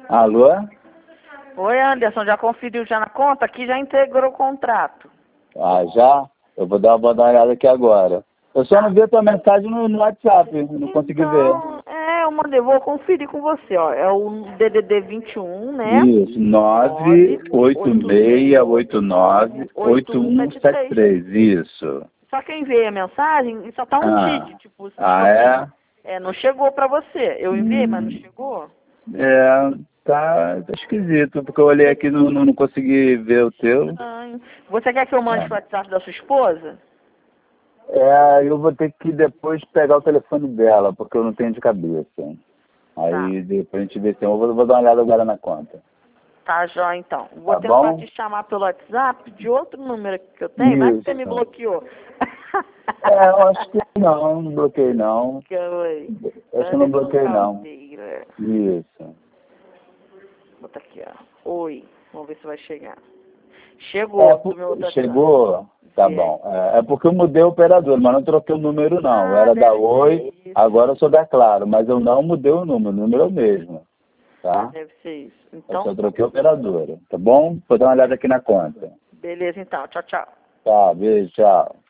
Alô? Oi, Anderson, já conferiu já na conta? Aqui já integrou o contrato. Ah, já? Eu vou dar uma olhada aqui agora. Eu só não vi a tua mensagem no WhatsApp, não consegui ver. Então, eu mandei, vou conferir com você, ó. É o DDD 21, né? Isso, 986898173, isso. Só que eu enviei a mensagem e só tá um Ah, tick, tipo, é? não chegou pra você. Eu enviei, mas não Hum, chegou. tá esquisito, porque eu olhei aqui e não consegui ver o teu. Estranho. Você quer que eu mande É. pro WhatsApp da sua esposa? Eu vou ter que depois pegar o telefone dela, porque eu não tenho de cabeça. Tá. Aí depois a gente vê se eu vou dar uma olhada agora na conta. Tá, Jó, então. Vou Tá tentar bom? te chamar pelo WhatsApp de outro número que eu tenho. Vai que você me Isso. bloqueou. Eu acho que não bloqueei não. Oi. Acho que eu não Anderson bloqueei não. Caldeira. Isso. Bota aqui, ó. Oi. Vamos ver se vai chegar. Chegou do meu outro WhatsApp. Chegou? Tá Vê aí. bom. É porque eu mudei o operador, mas não troquei o número não. Eu Ah, era da deve ser Oi, isso. agora eu sou da Claro, mas eu não mudei o número é o mesmo. Tá? Deve ser isso. Eu Então, só troquei a operadora. Tá bom? Vou dar uma olhada aqui na conta. beleza então. Tchau, tchau. Tá, beijo, tchau.